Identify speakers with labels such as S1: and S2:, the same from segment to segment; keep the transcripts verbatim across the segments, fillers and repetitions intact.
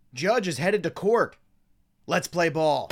S1: Judge is headed to court. Let's play ball.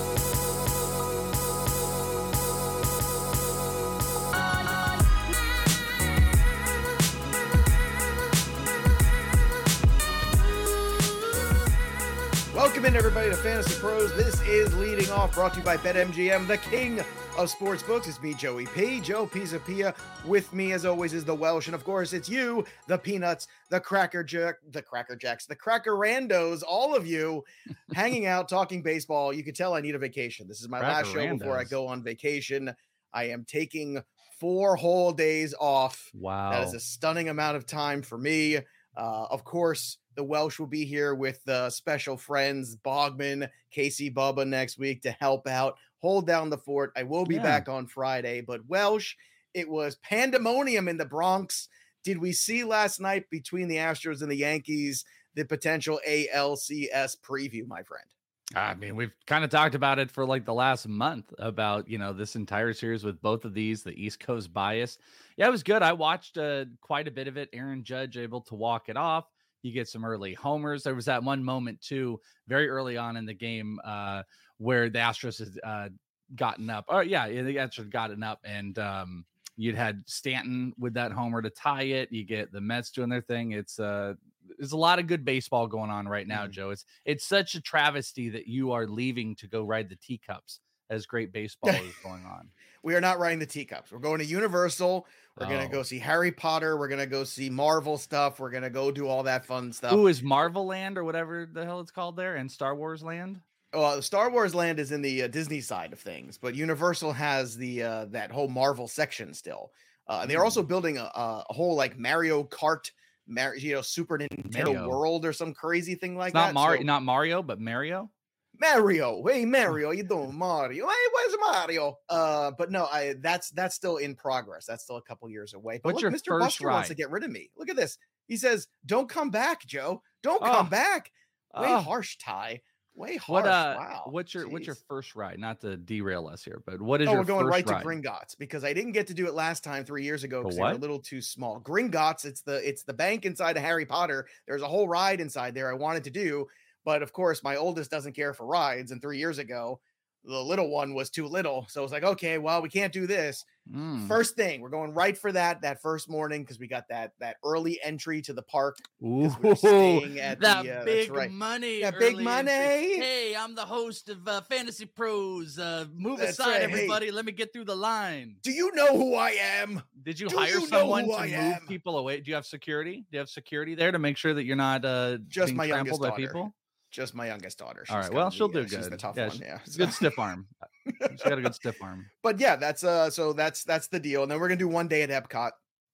S1: Welcome in, everybody, to Fantasy Pros. This is Leading Off, brought to you by BetMGM, the king of sportsbooks. It's me, Joey P. Joe Pisapia. With me, as always, is the Welsh, and of course, it's you, the Peanuts, the Cracker Jack, the Cracker Jacks, the Cracker Randos, all of you hanging out, talking baseball. You can tell I need a vacation. This is my last show before I go on vacation. I am taking four whole days off.
S2: Wow.
S1: That is a stunning amount of time for me. Uh, of course, the Welsh will be here with uh, special friends, Bogman, Casey Bubba next week to help out, hold down the fort. I will be
S2: Yeah.
S1: back on Friday, but Welsh, it was pandemonium in the Bronx. Did we see last night between the Astros and the Yankees the potential A L C S preview, my friend?
S2: I mean, we've kind of talked about it for like the last month about, you know, this entire series with both of these, the East Coast bias. Yeah, it was good. I watched uh, quite a bit of it. Aaron Judge able to walk it off. You get some early homers. There was that one moment too, very early on in the game, uh, where the Astros had uh, gotten up. Oh yeah, the Astros had gotten up, and um, you'd had Stanton with that homer to tie it. You get the Mets doing their thing. It's uh, there's a lot of good baseball going on right now, mm-hmm. Joe. It's it's such a travesty that you are leaving to go ride the teacups as great baseball is going on.
S1: We are not riding the teacups. We're going to Universal. We're oh. going to go see Harry Potter. We're going to go see Marvel stuff. We're going to go do all that fun stuff.
S2: Who is Marvel Land or whatever the hell it's called there, and Star Wars Land?
S1: Uh, Star Wars Land is in the uh, Disney side of things, but Universal has the uh, that whole Marvel section still. Uh, and they're also building a, a whole like Mario Kart, Mar- you know, Super Nintendo Mario. World or some crazy thing like
S2: it's not
S1: that.
S2: Mario,
S1: so,
S2: not Mario, but Mario.
S1: Mario, hey Mario, you doing Mario? Hey, where's Mario? Uh, but no, I that's that's still in progress. That's still a couple years away. But
S2: What's
S1: look,
S2: your
S1: Mister
S2: first
S1: Buster
S2: ride?
S1: wants to get rid of me. Look at this. He says, "Don't come back, Joe. Don't
S2: oh.
S1: come back." Way
S2: oh.
S1: harsh, Ty. Way harsh.
S2: What, uh,
S1: wow.
S2: What's your
S1: Jeez.
S2: what's your first ride? Not to derail us here, but what is
S1: oh,
S2: your
S1: we're going
S2: first
S1: right
S2: ride?
S1: to Gringotts because I didn't get to do it last time three years ago because they were a
S2: what?
S1: little too small. Gringotts, it's the it's the bank inside of Harry Potter. There's a whole ride inside there I wanted to do. But of course, my oldest doesn't care for rides. And three years ago, the little one was too little. So I was like, okay, well, we can't do this.
S2: Mm.
S1: First thing, we're going right for that that first morning because we got that that early entry to the park.
S2: Ooh,
S1: we're staying at
S3: that
S1: the, uh,
S3: big
S1: right.
S3: money.
S1: That big money.
S3: Entry. Hey, I'm the host of uh, Fantasy Pros. Uh, move
S1: That's
S3: aside,
S1: right.
S3: everybody.
S1: Hey.
S3: Let me get through the line.
S1: Do you know who I am?
S2: Did you
S1: Do
S2: hire
S1: you know
S2: someone
S1: who
S2: to
S1: I
S2: move
S1: am?
S2: people away? Do you have security? Do you have security there to make sure that you're not uh,
S1: Just
S2: being
S1: my youngest
S2: trampled by
S1: daughter.
S2: people?
S1: Just my youngest daughter. She's
S2: All right. Well, she'll
S1: the,
S2: do
S1: uh,
S2: good.
S1: She's the tough
S2: yeah,
S1: one. Yeah.
S2: She, good stiff arm. She's got a good stiff arm.
S1: But yeah, that's uh so that's that's the deal. And then we're gonna do one day at Epcot.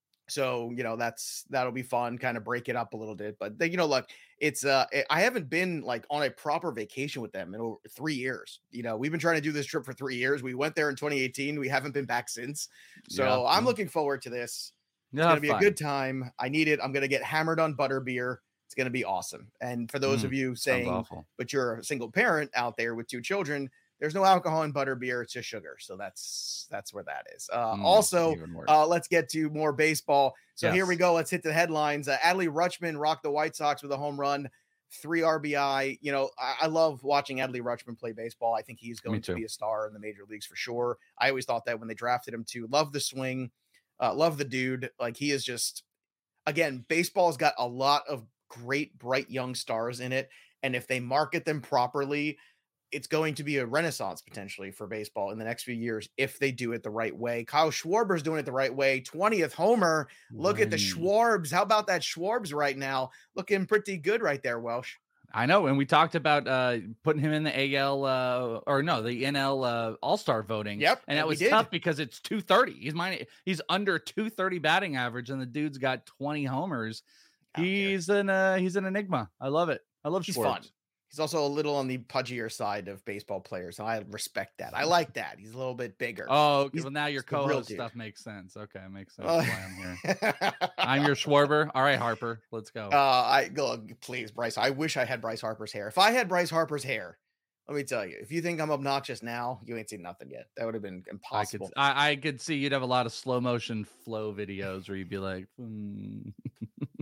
S1: So, you know, that's that'll be fun, kind of break it up a little bit. But you know, look, it's uh I haven't been like on a proper vacation with them in over three years. You know, we've been trying to do this trip for three years. We went there in twenty eighteen. We haven't been back since. So
S2: yeah.
S1: I'm looking forward to this. It's
S2: yeah,
S1: gonna be
S2: fine.
S1: a good time. I need it. I'm gonna get hammered on butterbeer. It's going to be awesome. And for those
S2: mm,
S1: of you saying, but you're a single parent out there with two children, there's no alcohol in butterbeer. It's just sugar. So that's, that's where that is. Uh, mm, also, uh, let's get to more baseball. So yes. Here we go. Let's hit the headlines. Uh, Adley Rutschman rocked the White Sox with a home run, three R B I. You know, I, I love watching Adley Rutschman play baseball. I think he's going to be a star in the major leagues for sure. I always thought that when they drafted him too. Love the swing. Uh, love the dude. Like he is just, again, baseball's got a lot of great, bright young stars in it. And if they market them properly, it's going to be a renaissance potentially for baseball in the next few years if they do it the right way. Kyle Schwarber's doing it the right way. twentieth homer. Look mm. at the Schwarbs. How about that Schwarbs right now? Looking pretty good right there, Welsh.
S2: I know. And we talked about uh, putting him in the A L uh, or no, the N L uh, All-Star voting.
S1: Yep.
S2: And that was tough because it's two thirty. He's mine. He's under two thirty batting average and the dude's got twenty homers. He's an uh, he's an enigma. I love it. I love
S1: he's
S2: Schwartz.
S1: Fun. He's also a little on the pudgier side of baseball players. And I respect that. I like that. He's a little bit bigger.
S2: Oh,
S1: he's,
S2: well, now your co-host stuff makes sense. Okay, makes sense.
S1: Uh,
S2: why I'm here. I'm your Schwarber. All right, Harper, let's go.
S1: Uh, I go please, Bryce. I wish I had Bryce Harper's hair. If I had Bryce Harper's hair, let me tell you, if you think I'm obnoxious now, you ain't seen nothing yet. That would have been impossible.
S2: I could, I, I could see you'd have a lot of slow motion flow videos where you'd be like, hmm.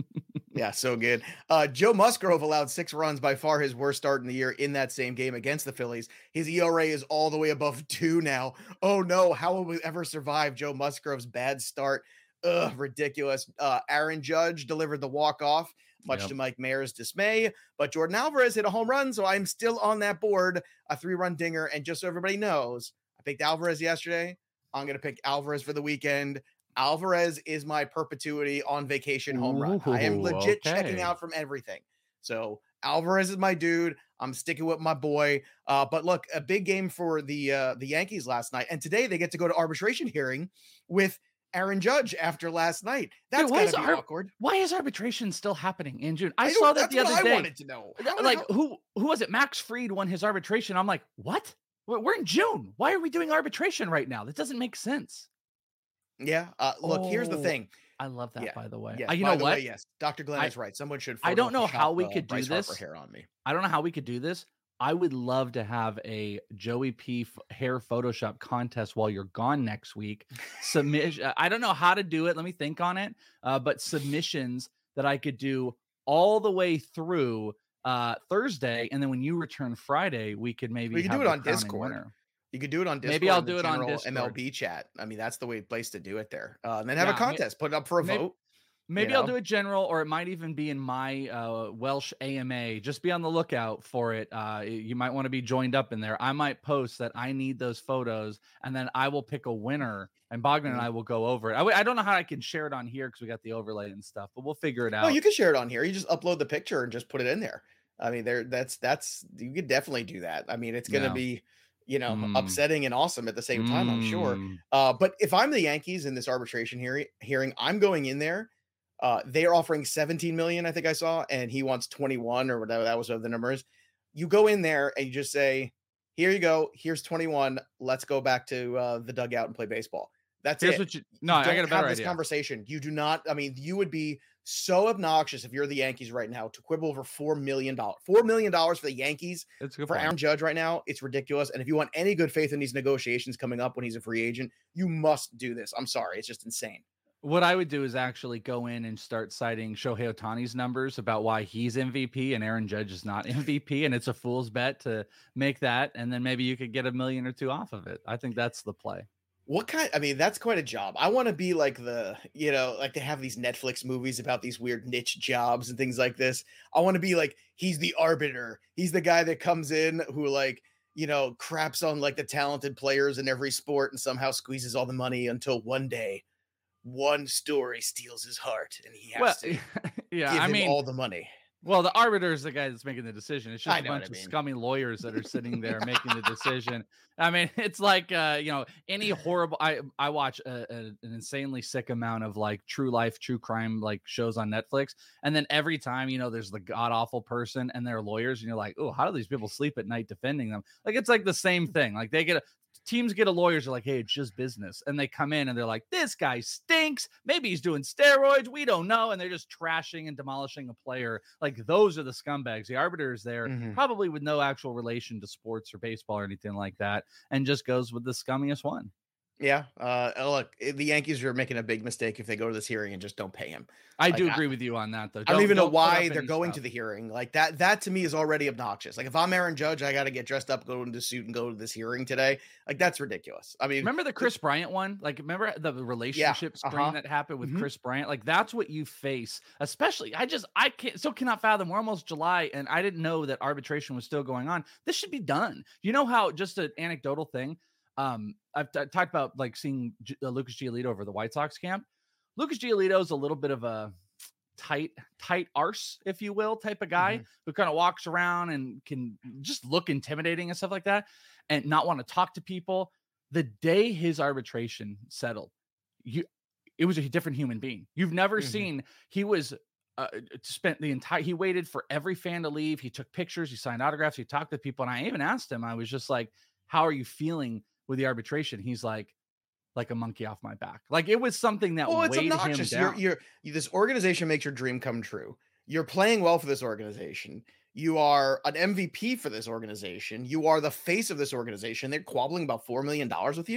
S1: Yeah, so good. Uh, Joe Musgrove allowed six runs, by far his worst start in the year in that same game against the Phillies. His E R A is all the way above two now. Oh no, how will we ever survive Joe Musgrove's bad start? Ugh, ridiculous. Uh, Aaron Judge delivered the walk-off, much yep. to Mike Mayer's dismay, but Jordan Alvarez hit a home run, so I'm still on that board, a three-run dinger, and just so everybody knows, I picked Alvarez yesterday. I'm going to pick Alvarez for the weekend. Alvarez is my perpetuity on vacation home run. Ooh, I am legit okay. checking out from everything. So Alvarez is my dude. I'm sticking with my boy. Uh, but look, a big game for the uh, the Yankees last night. And today they get to go to arbitration hearing with Aaron Judge after last night. That's Dude, gotta be ar- awkward.
S2: Why is arbitration still happening in June? I, I saw that the other
S1: I
S2: day.
S1: I wanted to know.
S2: How, like how- who who was it? Max Fried won his arbitration. I'm like, what? We're in June. Why are we doing arbitration right now? That doesn't make sense.
S1: Yeah. Uh, look, oh, here's the thing.
S2: I love that, yeah. by the way.
S1: Yes,
S2: uh, you
S1: by
S2: know
S1: the
S2: what?
S1: Way, yes. Doctor Glenn I, is right. Someone should.
S2: I don't know how we could
S1: Bryce
S2: do this.
S1: Hair on me.
S2: I don't know how we could do this. I would love to have a Joey P f- hair Photoshop contest while you're gone next week. Submission. I don't know how to do it. Let me think on it. Uh, but submissions that I could do all the way through uh, Thursday, and then when you return Friday, we could maybe
S1: we could
S2: have
S1: do it on
S2: crowning
S1: Discord.
S2: winner.
S1: You could do it on Discord.
S2: Maybe I'll do it on Discord.
S1: M L B chat. I mean, that's the way place to do it there. Uh, and then have
S2: Yeah,
S1: a contest.
S2: may-
S1: Put it up for a
S2: maybe-
S1: vote.
S2: Maybe
S1: you
S2: I'll
S1: know?
S2: do it general, or it might even be in my uh, Welsh A M A. Just be on the lookout for it. Uh, you might want to be joined up in there. I might post that I need those photos, and then I will pick a winner, and Bogman
S1: Mhm.
S2: and I will go over it. I, w- I don't know how I can share it on here because we got the overlay and stuff, but we'll figure it out.
S1: No, you can share it on here. You just upload the picture and just put it in there. I mean, there. That's that's you could definitely do that. I mean, it's gonna
S2: Yeah.
S1: be, you know,
S2: Mm.
S1: upsetting and awesome at the same time. I'm sure.
S2: Mm.
S1: Uh, but if I'm the Yankees in this arbitration hearing, hearing, I'm going in there. Uh, they are offering seventeen million, I think I saw, and he wants twenty-one or whatever that was of the numbers. You go in there and you just say, "Here you go. Here's twenty-one. Let's go back to uh, the dugout and play baseball." That's
S2: Here's
S1: it.
S2: what you. No,
S1: You
S2: I
S1: don't
S2: got a better
S1: have this
S2: idea.
S1: conversation. You do not. I mean, you would be so obnoxious if you're the Yankees right now to quibble over four million dollars. Four million dollars for the Yankees
S2: It's a good
S1: for
S2: point.
S1: Aaron Judge right now. It's ridiculous. And if you want any good faith in these negotiations coming up when he's a free agent, you must do this. I'm sorry. It's just insane.
S2: What I would do is actually go in and start citing Shohei Ohtani's numbers about why he's M V P and Aaron Judge is not M V P, and it's a fool's bet to make that, and then maybe you could get a million or two off of it. I think that's the play.
S1: What kind? I mean, that's quite a job. I want to be like the, you know, like they have these Netflix movies about these weird niche jobs and things like this. I want to be like, he's the arbiter. He's the guy that comes in who like, you know, craps on like the talented players in every sport and somehow squeezes all the money until one day, one story steals his heart and he has
S2: Well,
S1: to
S2: yeah,
S1: give
S2: I
S1: him
S2: mean,
S1: all the money.
S2: well, the arbiter is the guy that's making the decision. It's just
S1: I
S2: a
S1: know
S2: bunch
S1: what I
S2: of
S1: mean.
S2: scummy lawyers that are sitting there making the decision. I mean, it's like, uh, you know, any horrible, I, I watch a, a, an insanely sick amount of like true life, true crime, like shows on Netflix. And then every time, you know, there's the god awful person and their lawyers and you're like, oh, how do these people sleep at night defending them? Like, it's like the same thing. Like they get a, teams get a lawyers are like, hey, it's just business. And they come in and they're like, this guy stinks. Maybe he's doing steroids. We don't know. And they're just trashing and demolishing a player. Like those are the scumbags. The arbiter is there
S1: Mhm.
S2: probably with no actual relation to sports or baseball or anything like that. And just goes with the scummiest one.
S1: Yeah. Uh, look, the Yankees are making a big mistake if they go to this hearing and just don't pay him.
S2: I
S1: Like,
S2: do
S1: I-
S2: agree with you on that though.
S1: I don't even know
S2: put
S1: why
S2: up
S1: they're
S2: any
S1: going
S2: stuff.
S1: to the hearing. Like that, that to me is already obnoxious. Like if I'm Aaron Judge, I got to get dressed up, go into a suit and go to this hearing today. Like that's ridiculous. I mean,
S2: Remember the Chris Bryant one? Like, remember the relationship screen
S1: uh-huh.
S2: that happened with
S1: Mhm.
S2: Chris Bryant? Like, that's what you face. Especially, I just, I can't, still cannot fathom. We're almost July, and I didn't know that arbitration was still going on. This should be done. You know how? Just an anecdotal thing. Um, I've t- talked about like seeing G- uh, Lucas Giolito over the White Sox camp. Lucas Giolito is a little bit of a tight, tight arse, if you will, type of guy
S1: Mhm.
S2: who kind of walks around and can just look intimidating and stuff like that, and not want to talk to people. The day his arbitration settled, you, it was a different human being. You've never
S1: Mhm.
S2: seen. He was uh, spent the entire. He waited for every fan to leave. He took pictures. He signed autographs. He talked to people, and I even asked him. I was just like, "How are you feeling with the arbitration?" He's like, "Like a monkey off my back." Like it was something that
S1: Well, it's
S2: weighed him
S1: obnoxious.
S2: down.
S1: You're, you're, you, this organization makes your dream come true. You're playing well for this organization. You are an M V P for this organization. You are the face of this organization. They're quabbling about four million dollars with you.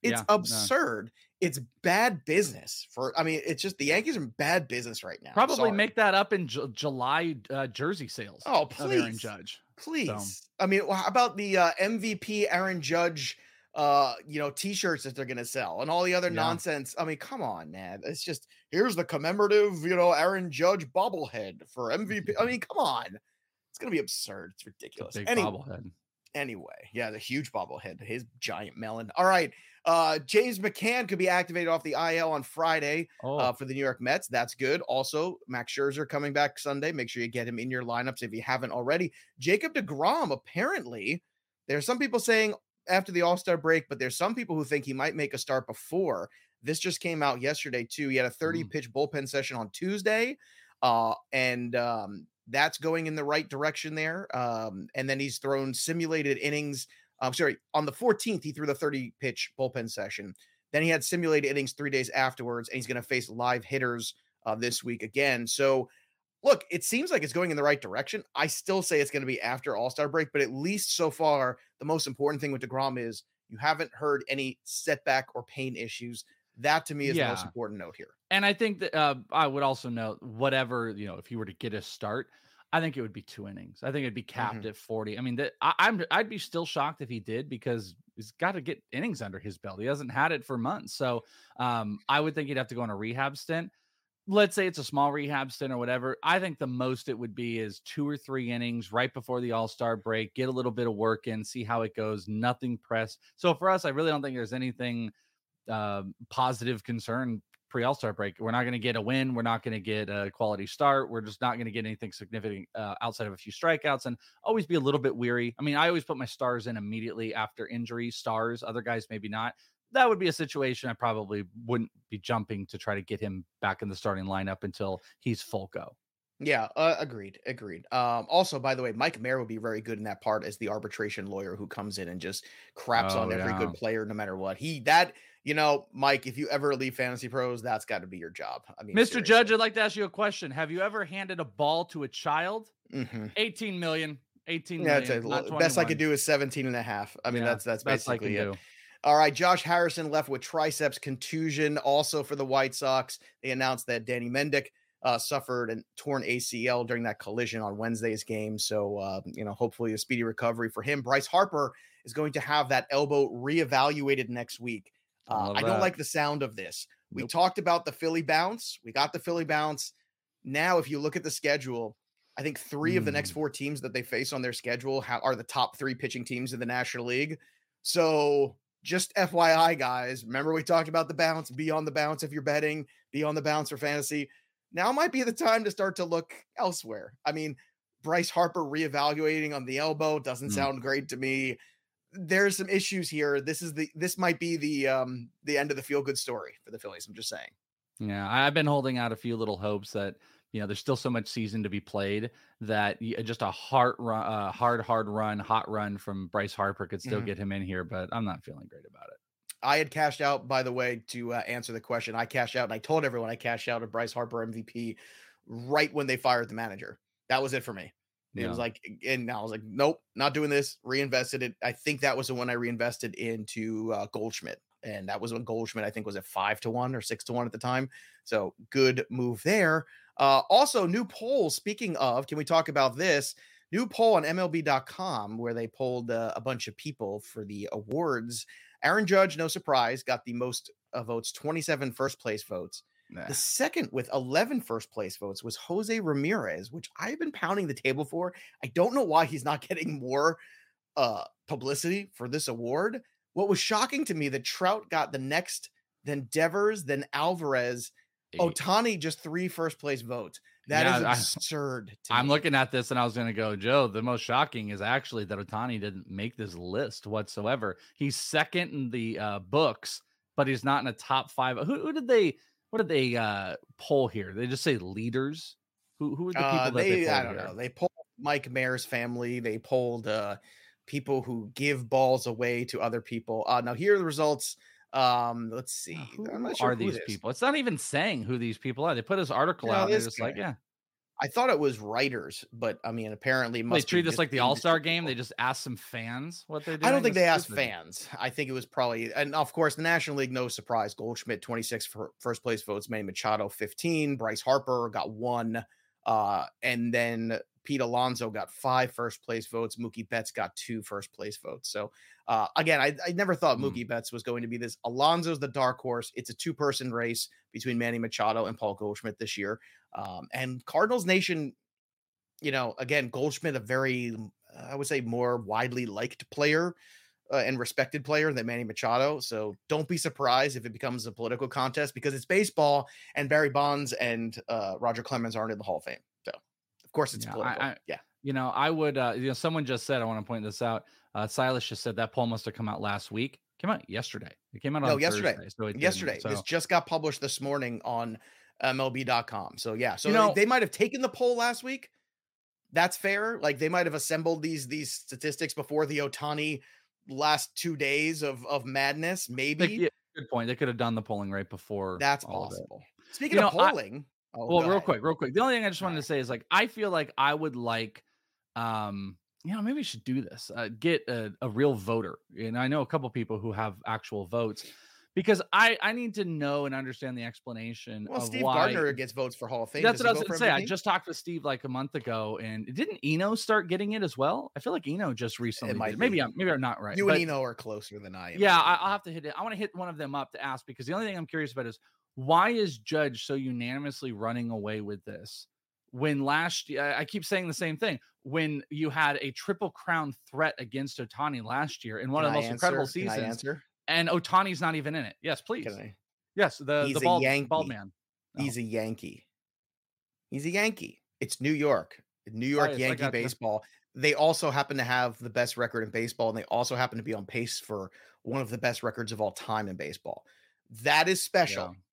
S1: It's
S2: yeah,
S1: absurd. No. It's bad business for, I mean, it's just the Yankees are in bad business right now.
S2: Probably Sorry. make that up in J- July uh, jersey sales.
S1: Oh, please.
S2: Of Aaron Judge.
S1: Please. So. I mean, how about the uh, M V P Aaron Judge, uh, you know, t-shirts that they're going to sell and all the other yeah. nonsense. I mean, come on, man. It's just, here's the commemorative, you know, Aaron Judge bobblehead for M V P. I mean, come on. It's going to be absurd. It's ridiculous.
S2: It's a big
S1: anyway,
S2: bobblehead.
S1: Anyway, yeah, the huge bobblehead, his giant melon. All right. Uh, James McCann could be activated off the I L on Friday oh. uh, for the New York Mets. That's good. Also, Max Scherzer coming back Sunday. Make sure you get him in your lineups if you haven't already. Jacob deGrom, apparently, there's some people saying after the All-Star break, but there's some people who think he might make a start before. This just came out yesterday, too. He had a thirty-pitch mm. bullpen session on Tuesday, uh, and um, that's going in the right direction there. Um, and then he's thrown simulated innings. I'm sorry, on the fourteenth, he threw the thirty-pitch bullpen session. Then he had simulated innings three days afterwards, and he's going to face live hitters uh, this week again. So, look, it seems like it's going in the right direction. I still say it's going to be after All-Star break, but at least so far, the most important thing with deGrom is you haven't heard any setback or pain issues. That, to me, is yeah. the most important note here.
S2: And I think that uh, I would also note, whatever, you know, if he were to get a start, I think it would be two innings. I think it'd be capped mm-hmm. at forty. I mean, that I, I'm I'd be still shocked if he did, because he's got to get innings under his belt. He hasn't had it for months, so um, I would think he'd have to go on a rehab stint. Let's say it's a small rehab stint or whatever. I think the most it would be is two or three innings right before the All-Star break. Get a little bit of work in, see how it goes. Nothing pressed. So for us, I really don't think there's anything uh, positive concern pre-All-Star break. We're not going to get a win. We're not going to get a quality start. We're just not going to get anything significant uh, outside of a few strikeouts, and always be a little bit weary. I mean, I always put my stars in immediately after injury. Stars, other guys maybe not. That would be a situation I probably wouldn't be jumping to try to get him back in the starting lineup until he's full go.
S1: Yeah, uh, agreed, agreed. Um, also, by the way, Mike Mayer would be very good in that part as the arbitration lawyer who comes in and just craps oh, on every yeah. good player no matter what. He that you know, Mike, if you ever leave Fantasy Pros, that's got to be your job. I mean,
S2: Mister Seriously. Judge, I'd like to ask you a question. Have you ever handed a ball to a child?
S1: Mm-hmm.
S2: eighteen million. eighteen
S1: yeah,
S2: million.
S1: A, best I could do is seventeen and a half. I mean, yeah, that's that's basically it.
S2: Do.
S1: All right, Josh Harrison left with triceps contusion. Also for the White Sox, they announced that Danny Mendick uh, suffered a torn A C L during that collision on Wednesday's game. So, uh, you know, hopefully a speedy recovery for him. Bryce Harper is going to have that elbow reevaluated next week. Uh, I don't like the sound of this. We nope. talked about the Philly bounce. We got the Philly bounce. Now, if you look at the schedule, I think three mm. of the next four teams that they face on their schedule ha- are the top three pitching teams in the National League. So just F Y I, guys, remember we talked about the bounce. Be on the bounce if you're betting. Be on the bounce for fantasy. Now might be the time to start to look elsewhere. I mean, Bryce Harper reevaluating on the elbow doesn't mm. sound great to me. There's some issues here. This is the this might be the um the end of the feel good story for the Phillies. I'm just saying.
S2: Yeah, I've been holding out a few little hopes that, you know, there's still so much season to be played that just a hard run, uh, hard, hard run, hot run from Bryce Harper could still mm-hmm. get him in here, but I'm not feeling great about it.
S1: I had cashed out, by the way, to uh, answer the question. I cashed out, and I told everyone I cashed out a Bryce Harper M V P right when they fired the manager. That was it for me. It yeah. was like, and I was like, nope, not doing this. Reinvested it. I think that was the one I reinvested into uh, Goldschmidt. And that was when Goldschmidt, I think, was at five to one or six to one at the time. So good move there. Uh, also, new poll. Speaking of, can we talk about this? New poll on M L B dot com where they polled uh, a bunch of people for the awards. Aaron Judge, no surprise, got the most uh, votes, twenty-seven first place votes. Nah. The second with eleven first place votes was Jose Ramirez, which I've been pounding the table for. I don't know why he's not getting more uh, publicity for this award. What was shocking to me that Trout got the next, then Devers, then Alvarez, Ohtani just three first place votes. That yeah, is absurd.
S2: I, I'm me. looking at this and I was going to go, Joe, the most shocking is actually that Ohtani didn't make this list whatsoever. He's second in the uh, books, but he's not in a top five. Who, who did they, what did they uh, poll here? They just say leaders. Who, who are the people uh,
S1: they,
S2: that they polled
S1: I don't
S2: here?
S1: know. They polled Mike Mayer's family. They polled uh, people who give balls away to other people. Uh, now here are the results. Um, let's see.
S2: Who I'm not sure are who these people? It's not even saying who these people are. They put this article yeah, out and they're just guy. like, yeah.
S1: I thought it was writers, but I mean, apparently, it must
S2: they treat
S1: be
S2: this like the
S1: industry
S2: All-Star game.
S1: people.
S2: They just ask some fans what they're doing.
S1: I don't think
S2: That's
S1: they asked
S2: stupid.
S1: fans. I think it was probably, and of course, the National League, no surprise. Goldschmidt, twenty-six for first place votes. Manny Machado, fifteen. Bryce Harper got one. Uh, and then Pete Alonso got five first place votes. Mookie Betts got two first place votes. So uh, again, I, I never thought
S2: Mm.
S1: Mookie Betts was going to be this. Alonso's the dark horse. It's a two person race between Manny Machado and Paul Goldschmidt this year. Um, and Cardinals Nation, you know, again, Goldschmidt, a very, I would say, more widely liked player uh, and respected player than Manny Machado. So don't be surprised if it becomes a political contest, because it's baseball and Barry Bonds and uh, Roger Clemens aren't in the Hall of Fame. So of course it's
S2: Yeah,
S1: political.
S2: I, I,
S1: yeah.
S2: You know, I would, uh, you know, someone just said, I want to point this out. Uh, Silas just said that poll must have come out last week. Came out yesterday. It came out
S1: No,
S2: on
S1: yesterday.
S2: Thursday. So it
S1: yesterday.
S2: So.
S1: This just got published this morning on M L B dot com. So yeah. So
S2: you know,
S1: they, they might have taken the poll last week. That's fair. Like they might have assembled these these statistics before the Ohtani last two days of of madness. Maybe.
S2: They, yeah, good point. They could have done the polling right before.
S1: That's possible. Speaking you of know, polling.
S2: I, oh, well, real ahead. quick, real quick. The only thing I just wanted right. to say is like I feel like I would like, um, you know, maybe we should do this. Uh, get a, a real voter, and I know a couple people who have actual votes. Because I, I need to know and understand the explanation.
S1: Well,
S2: of
S1: Steve
S2: why...
S1: Gardner gets votes for Hall of Fame.
S2: That's
S1: Does
S2: what I was going to say.
S1: M V P?
S2: I just talked with Steve like a month ago, and didn't Eno start getting it as well? I feel like Eno just recently.
S1: It might
S2: did. Maybe I'm maybe I'm not right.
S1: You
S2: but,
S1: and Eno are closer than I am.
S2: Yeah, I, I'll have to hit it. I want to hit one of them up to ask, because the only thing I'm curious about is why is Judge so unanimously running away with this? When last year, I keep saying the same thing. When you had a triple crown threat against Ohtani last year in one
S1: Can
S2: of the
S1: I
S2: most
S1: answer?
S2: incredible
S1: Can
S2: seasons,
S1: I answer?
S2: And Ohtani's not even in it. Yes, please.
S1: Can I?
S2: Yes, the,
S1: He's
S2: the bald,
S1: a Yankee.
S2: bald man.
S1: No. He's a Yankee. He's a Yankee. It's New York. New York right, Yankee baseball. You. They also happen to have the best record in baseball, and they also happen to be on pace for one of the best records of all time in baseball. That is special. Yeah.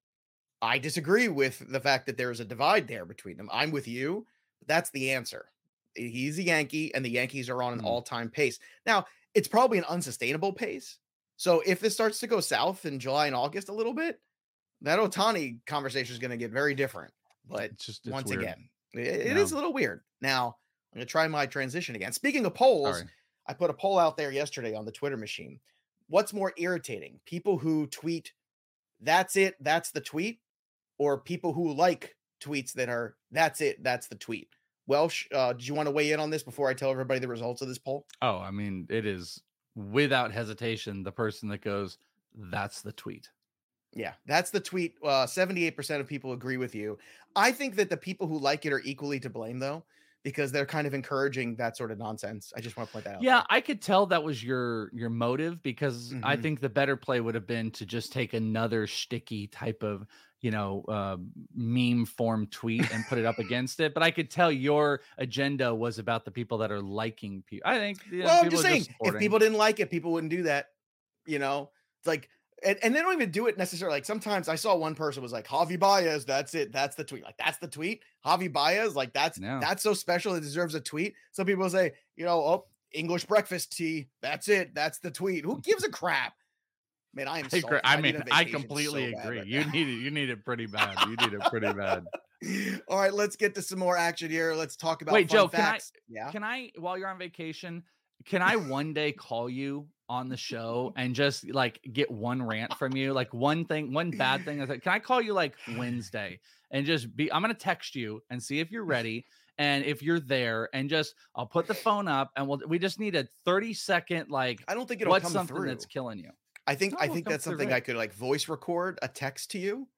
S1: I disagree with the fact that there's a divide there between them. I'm with you. But that's the answer. He's a Yankee, and the Yankees are on an mm. all-time pace. Now, it's probably an unsustainable pace. So if this starts to go south in July and August a little bit, that Ohtani conversation is going to get very different. But
S2: it's just it's
S1: once
S2: weird.
S1: again, it, it yeah. is a little weird. Now, I'm going to try my transition again. Speaking of polls,
S2: Sorry.
S1: I put a poll out there yesterday on the Twitter machine. What's more irritating? People who tweet, that's it, that's the tweet, or people who like tweets that are, that's it, that's the tweet? Welsh, uh, do you want to weigh in on this before I tell everybody the results of this poll?
S2: Oh, I mean, it is without hesitation the person that goes, that's the tweet.
S1: Yeah, that's the tweet. Uh, seventy-eight percent of people agree with you. I think that the people who like it are equally to blame, though, because they're kind of encouraging that sort of nonsense. I just want to point that out.
S2: Yeah,
S1: there.
S2: I could tell that was your your motive, because mm-hmm. I think the better play would have been to just take another shticky type of, you know, uh, meme form tweet and put it up against it. But I could tell your agenda was about the people that are liking people. I think. You know,
S1: well, I'm just saying, just if people didn't like it, people wouldn't do that. You know, it's like. And, and they don't even do it necessarily. Like sometimes I saw one person was like, Javi Baez, that's it. That's the tweet. Like, that's the tweet. Javi Baez, like that's, no. that's so special. It deserves a tweet. Some people say, you know, oh, English breakfast tea. That's it. That's the tweet. Who gives a crap? Man, I am.
S2: I, agree. I mean, I completely so agree. Right you need it. You need it pretty bad. You need it pretty bad.
S1: All right, let's get to some more action here. Let's talk about
S2: Wait,
S1: fun
S2: Joe,
S1: facts.
S2: Can I,
S1: yeah.
S2: Can I, while you're on vacation, can I one day call you on the show and just like get one rant from you, like one thing, one bad thing? Can I call you like Wednesday and just be, I'm going to text you and see if you're ready. And if you're there, and just, I'll put the phone up, and we'll, we just need a thirty second, like,
S1: I don't think it'll
S2: what's
S1: come
S2: something
S1: through.
S2: that's killing you.
S1: I think, I think that's something I could like voice record a text to you,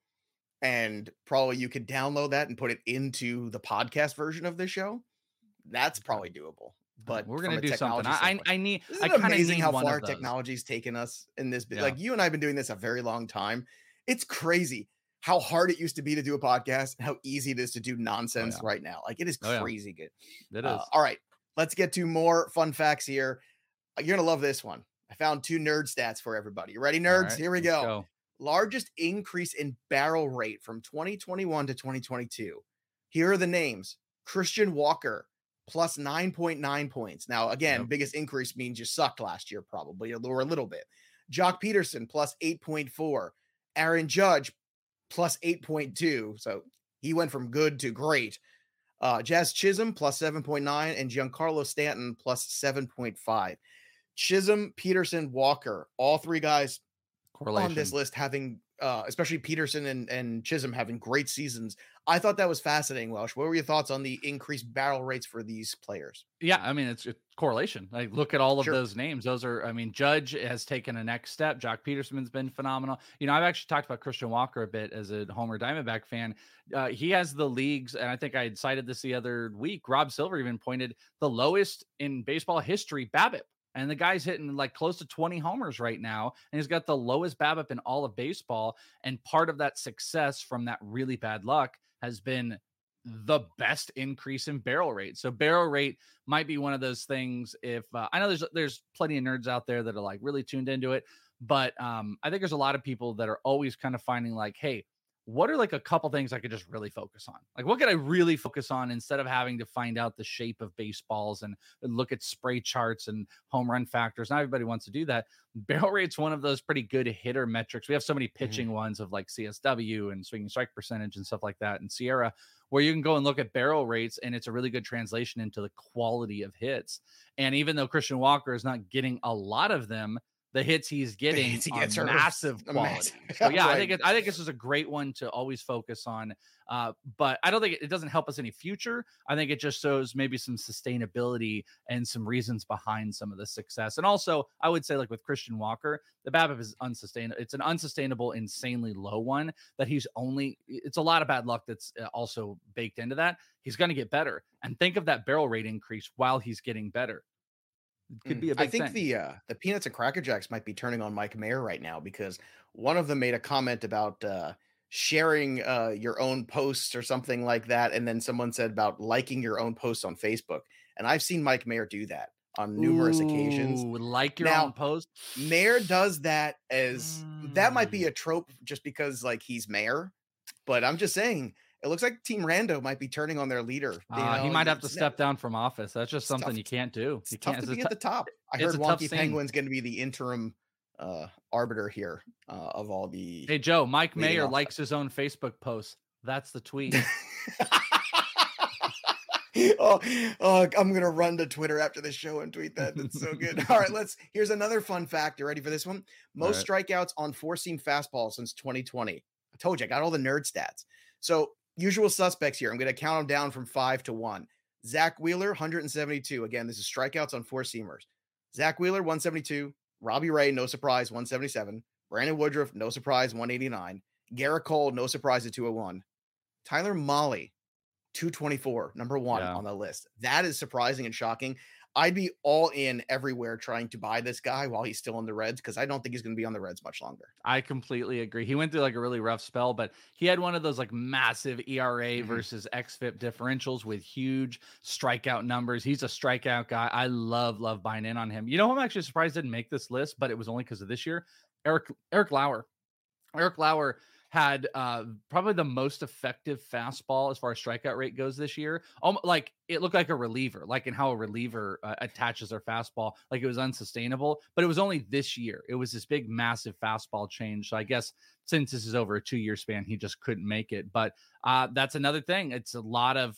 S1: and probably you could download that and put it into the podcast version of the show. That's probably doable. But
S2: we're gonna do something. I, I need.
S1: Isn't it
S2: I
S1: amazing
S2: need
S1: how far technology's taken us in this? Yeah. Like you and I have been doing this a very long time. It's crazy how hard it used to be to do a podcast and how easy it is to do nonsense oh, yeah. right now. Like it is crazy
S2: oh, yeah.
S1: good.
S2: It
S1: uh,
S2: is.
S1: All right, let's get to more fun facts here. You're gonna love this one. I found two nerd stats for everybody. You ready, nerds?
S2: Right,
S1: here we go.
S2: go.
S1: Largest increase in barrel rate from twenty twenty-one to twenty twenty-two. Here are the names: Christian Walker, plus nine point nine points. Now, again, yep. biggest increase means you sucked last year, probably, or a little bit. Jock Peterson, plus eight point four. Aaron Judge, plus eight point two. So he went from good to great. Uh, Jazz Chisholm plus seven point nine and Giancarlo Stanton plus seven point five. Chisholm, Peterson, Walker, all three guys on this list having, uh, especially Peterson and, and Chisholm having great seasons. I thought that was fascinating, Welsh. What were your thoughts on the increased barrel rates for these players?
S2: Yeah, I mean, it's, it's correlation. Like, look at all of
S1: Sure.
S2: those names. Those are, I mean, Judge has taken a next step. Jock Peterson's been phenomenal. You know, I've actually talked about Christian Walker a bit as a Homer Diamondback fan. Uh, he has the leagues, and I think I had cited this the other week. Rob Silver even pointed the lowest in baseball history BABIP. And the guy's hitting like close to twenty homers right now. And he's got the lowest BABIP in all of baseball. And part of that success from that really bad luck has been the best increase in barrel rate. So barrel rate might be one of those things. If uh, I know there's, there's plenty of nerds out there that are like really tuned into it, but um, I think there's a lot of people that are always kind of finding like, hey, what are like a couple things I could just really focus on? Like, what could I really focus on instead of having to find out the shape of baseballs and look at spray charts and home run factors? Not everybody wants to do that. Barrel rate's one of those pretty good hitter metrics. We have so many pitching mm-hmm. ones of like C S W and swinging strike percentage and stuff like that, and Sierra, where you can go and look at barrel rates, and it's a really good translation into the quality of hits. And even though Christian Walker is not getting a lot of them, the hits he's getting hits he gets are massive quality. So yeah, right. I think it, I think this is a great one to always focus on. Uh, but I don't think it, it doesn't help us any future. I think it just shows maybe some sustainability and some reasons behind some of the success. And also, I would say like with Christian Walker, the BABIP is unsustainable. It's an unsustainable, insanely low one that he's only. It's a lot of bad luck that's also baked into that. He's going to get better, and think of that barrel rate increase while he's getting better. Could be a big
S1: I think
S2: thing.
S1: the uh, the Peanuts and Cracker Jacks might be turning on Mike Mayer right now, because one of them made a comment about uh, sharing uh, your own posts or something like that, and then someone said about liking your own posts on Facebook. And I've seen Mike Mayer do that on numerous
S2: Ooh,
S1: occasions.
S2: Like your
S1: now,
S2: own post.
S1: Mayer does that as
S2: mm.
S1: that might be a trope just because like he's Mayer, but I'm just saying. It looks like Team Rando might be turning on their leader.
S2: Uh, he might have to step down from office. That's just something tough, you can't do.
S1: It's
S2: you
S1: tough
S2: can't,
S1: to be
S2: t-
S1: at the top. I heard Wonky Penguin's going to be the interim uh, arbiter here uh, of all the.
S2: Hey, Joe, Mike Mayer likes his own Facebook post. That's the tweet.
S1: oh, oh, I'm going to run to Twitter after the show and tweet that. That's so good. All right, let's. Here's another fun fact. You ready for this one? Most right. strikeouts on four-seam fastball since twenty twenty. I told you, I got all the nerd stats. So, usual suspects here. I'm going to count them down from five to one. Zach Wheeler, one hundred seventy-two. Again, this is strikeouts on four seamers. Zach Wheeler, one seventy-two. Robbie Ray, no surprise, one seventy-seven. Brandon Woodruff, no surprise, one eighty-nine. Garrett Cole, no surprise at two oh one. Tyler Mahle, two twenty-four, number one yeah. on the list. That is surprising and shocking. I'd be all in everywhere trying to buy this guy while he's still in the Reds, because I don't think he's going to be on the Reds much longer.
S2: I completely agree. He went through like a really rough spell, but he had one of those like massive E R A mm-hmm. versus X F I P differentials with huge strikeout numbers. He's a strikeout guy. I love, love buying in on him. You know who I'm actually surprised didn't make this list, but it was only because of this year? Eric, Eric Lauer. Eric Lauer had uh, probably the most effective fastball as far as strikeout rate goes this year. Um, like it looked like a reliever, like in how a reliever uh, attaches their fastball, like it was unsustainable, but it was only this year. It was this big, massive fastball change. So I guess since this is over a two year span, he just couldn't make it. But uh, that's another thing. It's a lot of,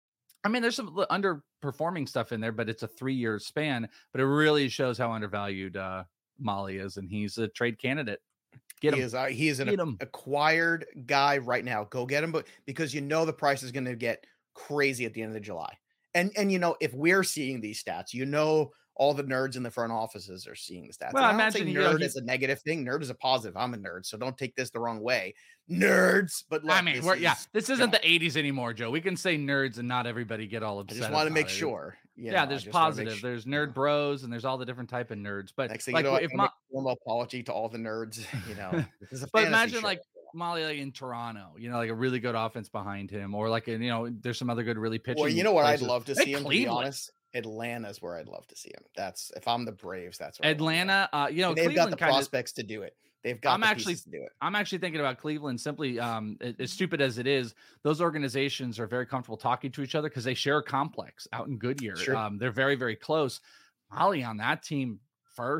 S2: I mean, there's some underperforming stuff in there, but it's a three year span, but it really shows how undervalued uh, Mahle is. And he's a trade candidate. Get him.
S1: He is, uh, he is an acquired guy right now. Go get him, but because you know the price is going to get crazy at the end of July. And and you know, if we're seeing these stats, you know all the nerds in the front offices are seeing the stats.
S2: Well,
S1: I
S2: don't imagine
S1: think
S2: nerd
S1: you know, is a negative thing. Nerd is a positive. I'm a nerd, so don't take this the wrong way. Nerds, but look,
S2: I mean, we're,
S1: is,
S2: yeah, this isn't
S1: you know,
S2: the eighties anymore, Joe. We can say nerds and not everybody get all upset.
S1: I just want to make
S2: it.
S1: sure. You
S2: yeah,
S1: know,
S2: there's positive. Sure. There's nerd bros, and there's all the different type of nerds. But
S1: next thing
S2: like,
S1: you know,
S2: if
S1: my formal apology to all the nerds, you know, this is a
S2: but imagine
S1: show.
S2: like Mahle like in Toronto, you know, like a really good offense behind him, or like, a, you know, there's some other good really pitching.
S1: Well, you know what
S2: places.
S1: I'd love to
S2: hey,
S1: see him.
S2: Cleveland.
S1: To be honest, Atlanta's where I'd love to see him. That's if I'm the Braves. That's where
S2: Atlanta. Uh, you know,
S1: and they've
S2: Cleveland
S1: got the
S2: kinda,
S1: prospects to do it. They've got.
S2: I'm
S1: the
S2: actually
S1: to do it.
S2: I'm actually thinking about Cleveland simply. Um, as stupid as it is, those organizations are very comfortable talking to each other because they share a complex out in Goodyear.
S1: Sure.
S2: Um, they're very very close. Mahle on that team first.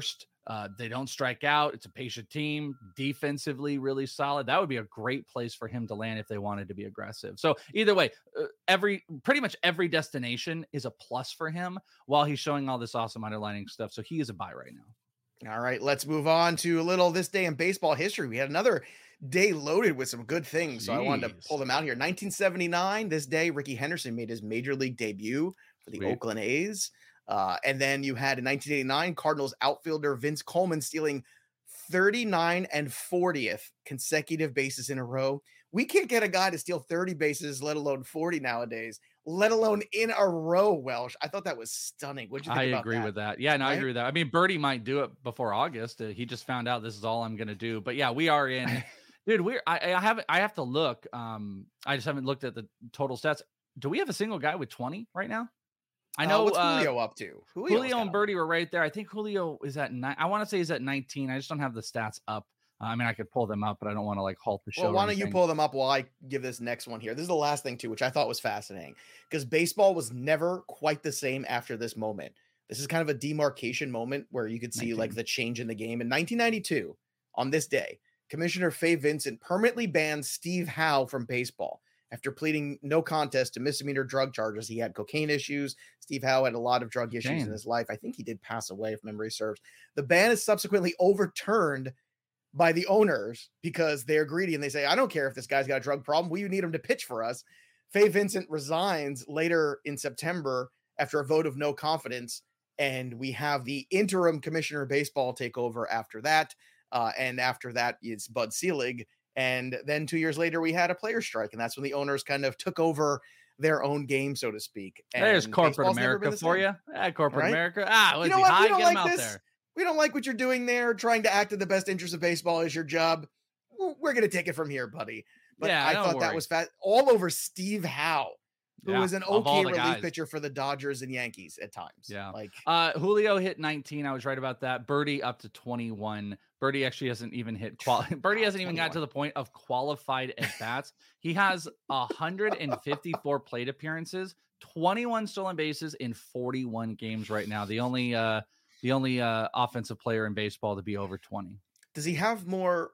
S2: Uh, they don't strike out. It's a patient team, defensively really solid. That would be a great place for him to land if they wanted to be aggressive. So either way, uh, every pretty much every destination is a plus for him while he's showing all this awesome underlining stuff. So he is a buy right now.
S1: All right, let's move on to a little this day in baseball history. We had another day loaded with some good things, Jeez. so I wanted to pull them out here. nineteen seventy-nine, this day, Ricky Henderson made his major league debut for the Sweet. Oakland A's. Uh, and then you had in nineteen eighty-nine, Cardinals outfielder Vince Coleman stealing thirty-nine and fortieth consecutive bases in a row. We can't get a guy to steal thirty bases, let alone forty nowadays, let alone in a row, Welsh. I thought that was stunning. What'd you think
S2: I
S1: about
S2: agree
S1: that?
S2: with that. Yeah, no, right? I agree with that. I mean, Birdie might do it before August. Uh, he just found out this is all I'm going to do. But yeah, we are in, dude, we're, I, I haven't, I have to look. Um, I just haven't looked at the total stats. Do we have a single guy with twenty right now? I know
S1: uh, what's
S2: uh,
S1: Julio up to. Julio's
S2: Julio and Birdie were right there. I think Julio is at nine. I want to say he's at nineteen. I just don't have the stats up. Uh, I mean, I could pull them up, but I don't want to like halt the show.
S1: Well, why don't you pull them up while I give this next one here? This is the last thing too, which I thought was fascinating because baseball was never quite the same after this moment. This is kind of a demarcation moment where you could see nineteen like the change in the game. In nineteen ninety-two, on this day, Commissioner Fay Vincent permanently banned Steve Howe from baseball. After pleading no contest to misdemeanor drug charges, he had cocaine issues. Steve Howe had a lot of drug issues Damn. in his life. I think he did pass away, if memory serves. The ban is subsequently overturned by the owners because they're greedy and they say, I don't care if this guy's got a drug problem. We need him to pitch for us. Fay Vincent resigns later in September after a vote of no confidence. And we have the interim commissioner of baseball take over after that. Uh, and after that, it's Bud Selig. And then two years later, we had a player strike, and that's when the owners kind of took over their own game, so to speak. And
S2: there's corporate America for you. Ah, corporate right? America. Ah,
S1: you know what? We don't like this. There. We don't like what you're doing there. Trying to act in the best interest of baseball is your job. We're going to take it from here, buddy. But yeah, I thought worry. that was fat. All over Steve Howe, who yeah, was an okay relief guys. pitcher for the Dodgers and Yankees at times.
S2: Yeah.
S1: Like
S2: uh, Julio hit nineteen. I was right about that. Birdie up to twenty-one. Birdie actually hasn't even hit qual. Birdie hasn't even got to the point of qualified at bats. He has one hundred fifty-four plate appearances, twenty-one stolen bases in forty-one games right now. The only uh, the only uh, offensive player in baseball to be over twenty.
S1: Does he have more?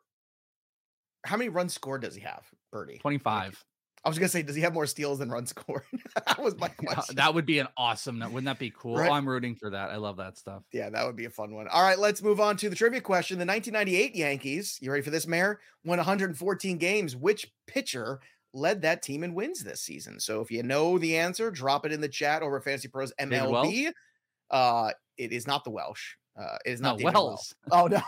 S1: How many runs scored does he have, Birdie?
S2: twenty-five.
S1: I was gonna say, does he have more steals than runs scored? That was my question.
S2: That would be an awesome. Wouldn't that be cool? Right? Oh, I'm rooting for that. I love that stuff.
S1: Yeah, that would be a fun one. All right, let's move on to the trivia question. The nineteen ninety-eight Yankees, you ready for this, Mayor? Won one hundred fourteen games. Which pitcher led that team in wins this season? So if you know the answer, drop it in the chat over Fantasy Pros M L B. Uh, it is not the Welsh. Uh, it is not
S2: no, Wells.
S1: Oh no,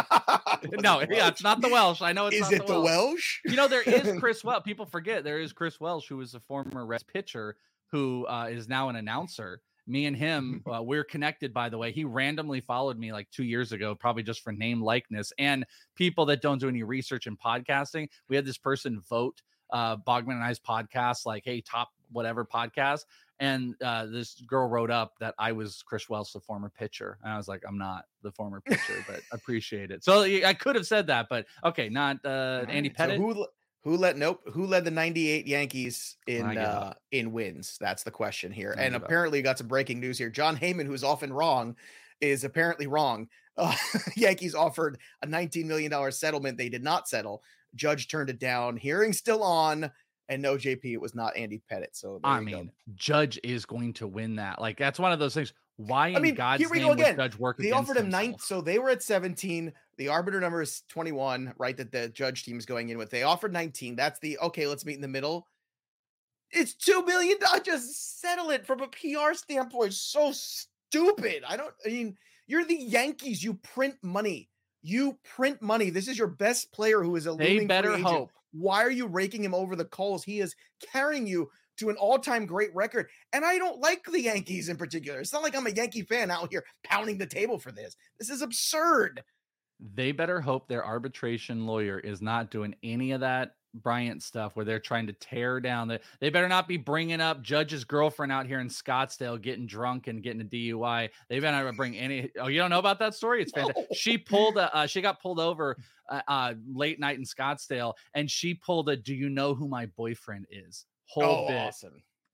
S2: no, it yeah, it's not the Welsh. I know it's
S1: is
S2: not
S1: it
S2: the
S1: Welsh.
S2: Welsh. You know, there is Chris Welsh. People forget there is Chris Welsh, who is a former Reds pitcher who uh, is now an announcer. Me and him, uh, we're connected, by the way. He randomly followed me like two years ago, probably just for name likeness. And people that don't do any research in podcasting, we had this person vote uh, Bogman and I's podcast, like, hey, top whatever podcast. And uh, this girl wrote up that I was Chris Welsh, the former pitcher. And I was like, I'm not the former pitcher, but appreciate it. So I could have said that, but okay, not uh, right. Andy Pettitte.
S1: So who, who led, nope, who led the ninety-eight Yankees in uh, in wins? That's the question here. And apparently you got some breaking news here. John Heyman, who's often wrong, is apparently wrong. Uh, Yankees offered a nineteen million dollars settlement. They did not settle. Judge turned it down. Hearing still on. And no, J P, it was not Andy Pettitte. So
S2: I mean, go. Judge is going to win that. Like, that's one of those things. Why in
S1: I mean,
S2: God's
S1: here we
S2: name
S1: go again.
S2: would Judge work
S1: They offered him
S2: himself?
S1: ninth, so they were at seventeen. The arbiter number is twenty-one, right? That the Judge team is going in with. They offered nineteen. That's the okay. Let's meet in the middle. It's two million dollars. Just settle it from a P R standpoint. So stupid. I don't. I mean, you're the Yankees. You print money. You print money. This is your best player who is a
S2: they better
S1: free
S2: hope.
S1: Why are you raking him over the coals? He is carrying you to an all-time great record. And I don't like the Yankees in particular. It's not like I'm a Yankee fan out here pounding the table for this. This is absurd.
S2: They better hope their arbitration lawyer is not doing any of that Bryant stuff where they're trying to tear down the, they better not be bringing up Judge's girlfriend out here in Scottsdale getting drunk and getting a D U I. They better not bring any. Oh, you don't know about that story? It's fantastic. No. She pulled a, uh, she got pulled over uh, uh, late night in Scottsdale, and she pulled a, do you know who my boyfriend is? Whole
S1: oh,
S2: bit.
S1: Awesome.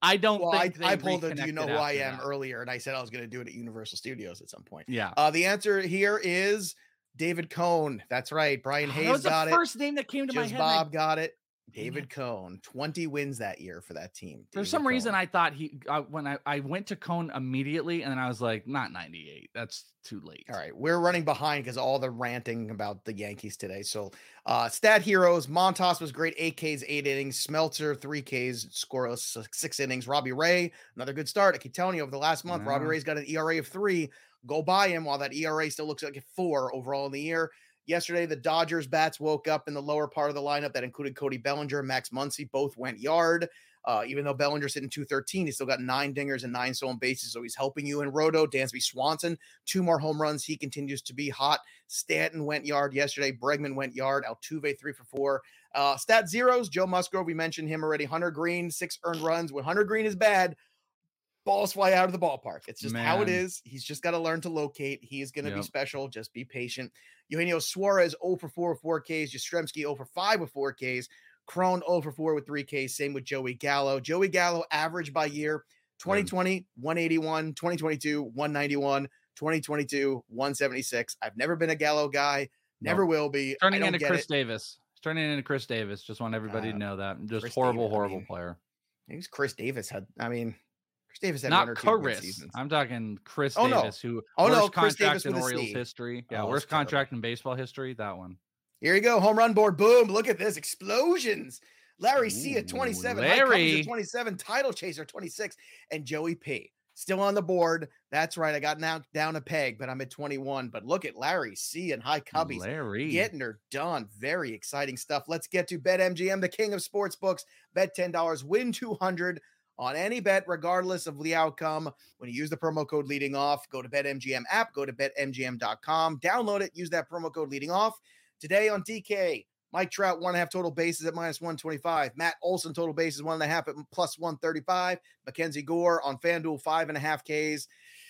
S2: I don't
S1: well,
S2: think
S1: I, I pulled a do you know who I am
S2: that.
S1: earlier, and I said I was going to do it at Universal Studios at some point.
S2: Yeah.
S1: Uh, the answer here is David Cone. That's right. Brian Hayes
S2: oh, that was
S1: got
S2: the
S1: it.
S2: First name that came to
S1: Just
S2: my head.
S1: Bob
S2: I...
S1: got it. David Cone, twenty wins that year for that team.
S2: For some reason, I thought he uh, when I, I went to Cone immediately, and then I was like, not ninety-eight. That's too late.
S1: All right, we're running behind because all the ranting about the Yankees today. So, uh, stat heroes: Montas was great, eight Ks, eight innings. Smeltzer, three Ks, scoreless, six innings. Robbie Ray, another good start. I keep telling you, over the last month, yeah. Robbie Ray's got an E R A of three. Go buy him while that E R A still looks like a four overall in the year. Yesterday, the Dodgers bats woke up in the lower part of the lineup that included Cody Bellinger, Max Muncy, both went yard. Uh, even though Bellinger's hitting two thirteen, he's still got nine dingers and nine stolen bases, so he's helping you in Roto. Dansby Swanson, two more home runs. He continues to be hot. Stanton went yard yesterday. Bregman went yard. Altuve, three for four. Uh, stat zeros, Joe Musgrove, we mentioned him already. Hunter Green, six earned runs. When Hunter Green is bad, balls fly out of the ballpark. It's just Man. how it is. He's just got to learn to locate. He is going to yep. be special. Just be patient. Eugenio Suarez, zero for four with four Ks. Yastrzemski, zero for five with four Ks. Cron, zero for four with three Ks. Same with Joey Gallo. Joey Gallo, average by year, twenty twenty, one eighty-one, twenty twenty-two, one ninety-one, twenty twenty-two, one seventy-six. I've never been a Gallo guy. Never no. will be.
S2: Turning into Chris it. Davis. Turning into Chris Davis. Just want everybody uh, to know that. Just Chris horrible, Davis, horrible I mean, player.
S1: He's Chris Davis had, I mean, Chris Davis had
S2: not
S1: one or two
S2: Chris.
S1: good seasons.
S2: I'm talking Chris
S1: oh,
S2: Davis,
S1: no.
S2: who
S1: oh,
S2: worst
S1: no, Chris
S2: contract
S1: Davis
S2: in Orioles history. Yeah,
S1: oh,
S2: worst contract terrible. in baseball history. That one.
S1: Here you go. Home run board. Boom. Look at this. Explosions. Larry C at twenty-seven.
S2: Larry
S1: at twenty-seven. Title chaser twenty-six. And Joey P still on the board. That's right. I got knocked down a peg, but I'm at twenty-one. But look at Larry C and High Cubbies
S2: Larry.
S1: getting her done. Very exciting stuff. Let's get to BetMGM, the king of sports books. Bet ten dollars, win two hundred on any bet, regardless of the outcome. When you use the promo code leading off, go to BetMGM app, go to bet M G M dot com, download it, use that promo code leading off. Today on D K, Mike Trout, one and a half total bases at minus one twenty-five. Matt Olson, total bases, one and a half at plus one thirty-five. Mackenzie Gore on FanDuel, five and a half Ks.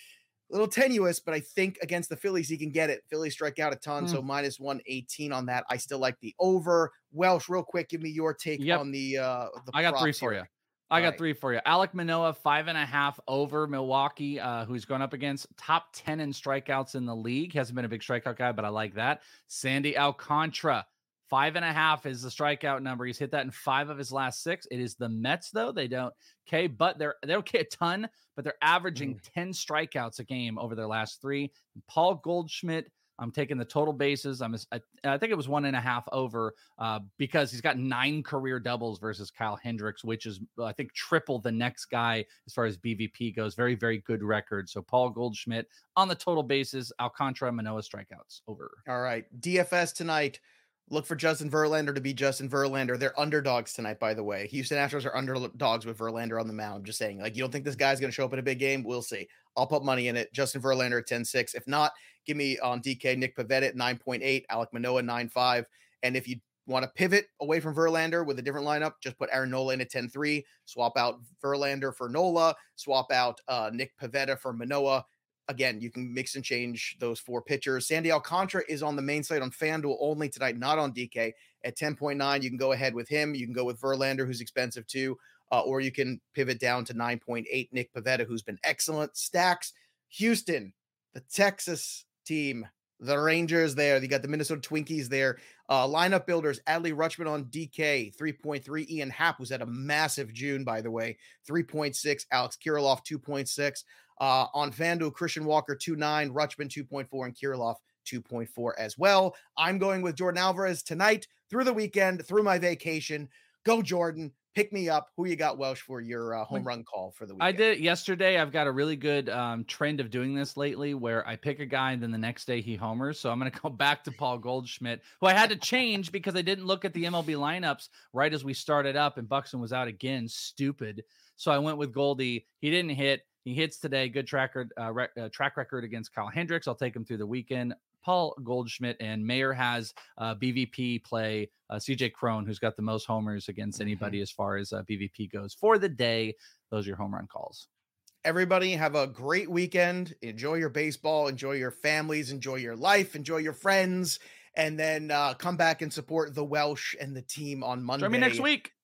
S1: A little tenuous, but I think against the Phillies, he can get it. Phillies strike out a ton, mm. so minus one eighteen on that. I still like the over. Welsh, real quick, give me your take
S2: yep.
S1: on the uh the
S2: I got three for
S1: here.
S2: you. I
S1: All
S2: got
S1: right.
S2: three for you. Alek Manoah, five and a half over Milwaukee, uh, who's going up against top ten in strikeouts in the league. Hasn't been a big strikeout guy, but I like that. Sandy Alcantara, five and a half is the strikeout number. He's hit that in five of his last six. It is the Mets, though. They don't okay, but they're they don't get a ton, but they're averaging mm. ten strikeouts a game over their last three. Paul Goldschmidt, I'm taking the total bases. I'm, I, I think it was one and a half over uh, because he's got nine career doubles versus Kyle Hendricks, which is, I think, triple the next guy as far as B V P goes. Very, very good record. So Paul Goldschmidt on the total bases, Alcantara, Manoah strikeouts over.
S1: All right. D F S tonight. Look for Justin Verlander to be Justin Verlander. They're underdogs tonight, by the way. Houston Astros are underdogs with Verlander on the mound. I'm just saying, like, you don't think this guy's going to show up in a big game? We'll see. I'll put money in it. Justin Verlander at ten six. If not, give me on D K Nick Pivetta at nine point eight, Alek Manoah nine five. And if you want to pivot away from Verlander with a different lineup, just put Aaron Nola in at ten three. Swap out Verlander for Nola. Swap out uh, Nick Pivetta for Manoah. Again, you can mix and change those four pitchers. Sandy Alcantara is on the main site on FanDuel only tonight, not on D K at ten point nine. You can go ahead with him. You can go with Verlander, who's expensive too, uh, or you can pivot down to nine point eight. Nick Pivetta, who's been excellent. Stacks, Houston, the Texas team, the Rangers there. You got the Minnesota Twinkies there. Uh, lineup builders, Adley Rutschman on D K, three point three. Ian Happ, who's had a massive June, by the way, three point six. Alex Kirilloff, two point six. Uh, on FanDuel, Christian Walker, two point nine, Rutschman, two point four, and Kirilloff, two point four as well. I'm going with Jordan Alvarez tonight, through the weekend, through my vacation. Go, Jordan. Pick me up. Who you got, Welsh, for your uh, home run call for the weekend?
S2: I did it yesterday. I've got a really good um, trend of doing this lately where I pick a guy and then the next day he homers. So I'm going to go back to Paul Goldschmidt, who I had to change because I didn't look at the M L B lineups right as we started up and Buxton was out again. Stupid. So I went with Goldie. He didn't hit. He hits today. Good track record, uh, rec- uh, track record against Kyle Hendricks. I'll take him through the weekend. Paul Goldschmidt, and Mayer has uh, B V P play uh, C J Cron, who's got the most homers against anybody mm-hmm. as far as uh, B V P goes for the day. Those are your home run calls.
S1: Everybody have a great weekend. Enjoy your baseball. Enjoy your families. Enjoy your life. Enjoy your friends. And then uh, come back and support the Welsh and the team on Monday.
S2: Join me next week.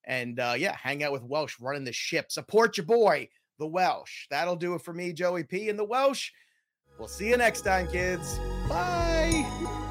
S1: and uh, yeah, hang out with Welsh running the ship. Support your boy, the Welsh. That'll do it for me, Joey P, and the Welsh. We'll see you next time, kids. Bye.